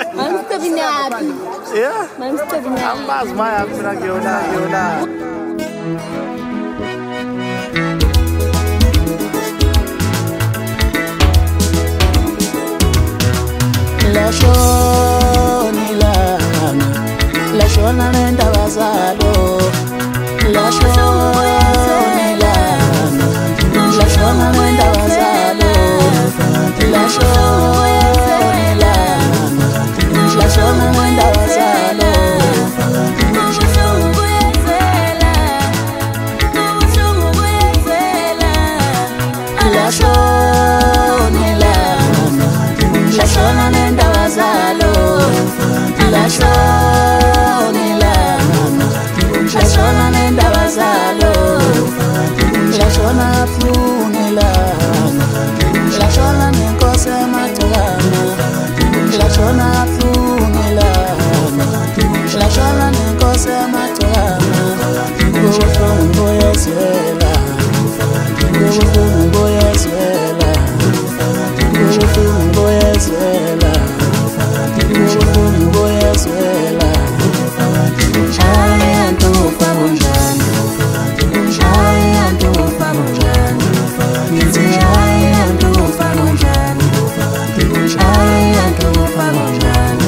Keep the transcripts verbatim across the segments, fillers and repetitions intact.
Mangistavinyapi? Yeah. Mangistavinyapi? Ambazi maya mina ngiyona ngiyona. Lashoni lana, lashona nendaba zalo. Lashoni lana, lashona nendaba zalo. Lashoni lana, lashona nendaba zalo. Lashoni lana, lashona nendaba zalo. Lashoni lana, lashona nendaba zalo. Lashona afune lana, lashona nenkosi emagcikana. Lashona afune lana, lashona nenkosi emagcikana. Kubuhlungu kuyezwela, kubuhlungu kuyezwela, kubuhlungu kuyezwela, kubuhlungu kuyezwela. Hayi antufa bunjani, hayi antufa bunjani, ngithi hayi antufa bunjani, hayi antufa bunjani.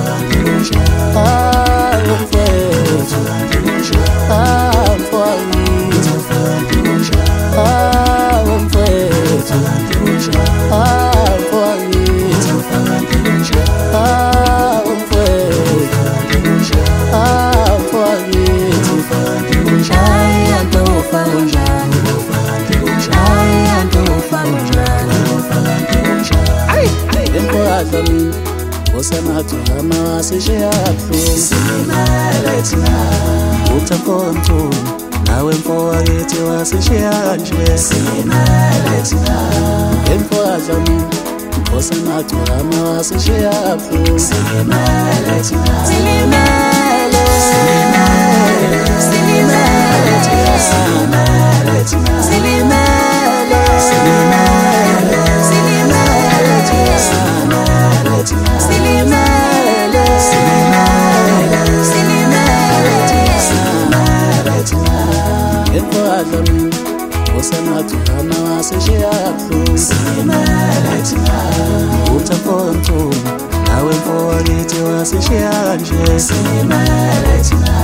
Hayi mfethu, hayi mfowethu, hayi mfethu, hayi mfowethu, hayi mfethu, hayi mfowethu. Hayi antufa bunjani, hayi antufa bunjani. Emfowethu usemaduma wasishiyaphi silimele thina uthakonto nawe mfowethu wasishiya nje silimele thina. Emfowethu usemaduma wasishiyaphi silimele thina silimele silimele silimele thina silimele thina silimele silimele silimele thina silimele thina silimele silimele silimele thina silimele thina. Emfowethu usemaduma wasishiyaphi silimele thina uthakonto nawe mfowethu wasishiya nje silimele thina.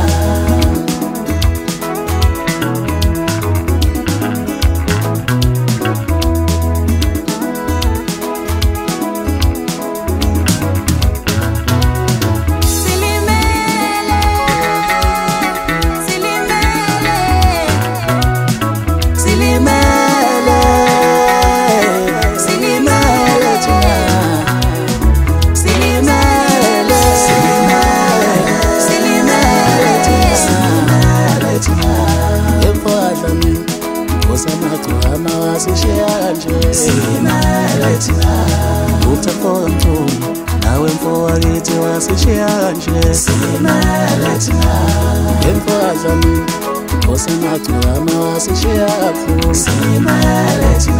Usemaduma wasishiya nje silimele thina uthakonto nawe mfowethu wasishiya nje silimele thina. Emfowethu usemaduma wasishiyaphi silimele thina